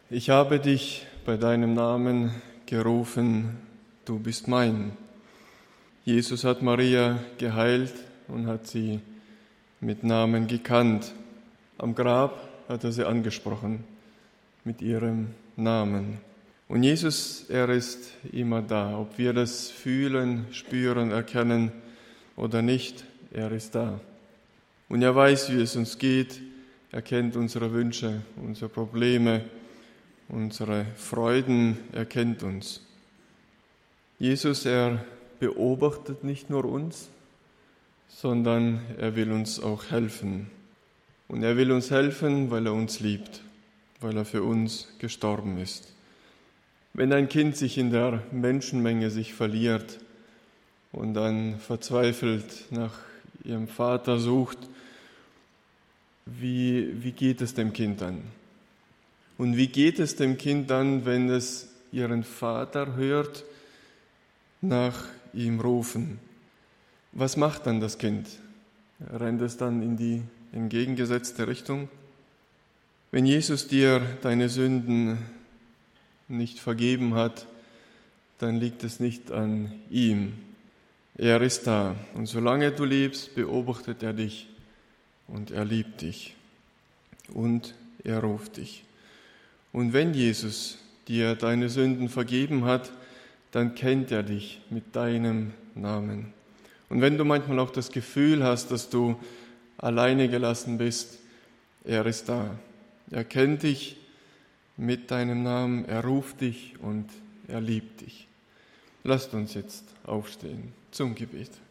Ich habe dich bei deinem Namen gerufen, du bist mein. Jesus hat Maria geheilt und hat sie mit Namen gekannt. Am Grab hat er sie angesprochen mit ihrem Namen. Und Jesus, er ist immer da, ob wir das fühlen, spüren, erkennen oder nicht, er ist da. Und er weiß, wie es uns geht, er kennt unsere Wünsche, unsere Probleme, unsere Freuden, er kennt uns. Jesus, er beobachtet nicht nur uns, sondern er will uns auch helfen. Und er will uns helfen, weil er uns liebt, weil er für uns gestorben ist. Wenn ein Kind sich in der Menschenmenge sich verliert und dann verzweifelt nach ihrem Vater sucht, wie geht es dem Kind dann? Und wie geht es dem Kind dann, wenn es ihren Vater hört, nach ihm rufen? Was macht dann das Kind? Rennt es dann in die entgegengesetzte Richtung? Wenn Jesus dir deine Sünden nicht vergeben hat, dann liegt es nicht an ihm. Er ist da. Und solange du lebst, beobachtet er dich und er liebt dich und er ruft dich. Und wenn Jesus dir deine Sünden vergeben hat, dann kennt er dich mit deinem Namen. Und wenn du manchmal auch das Gefühl hast, dass du alleine gelassen bist, er ist da. Er kennt dich mit deinem Namen, er ruft dich und er liebt dich. Lasst uns jetzt aufstehen zum Gebet.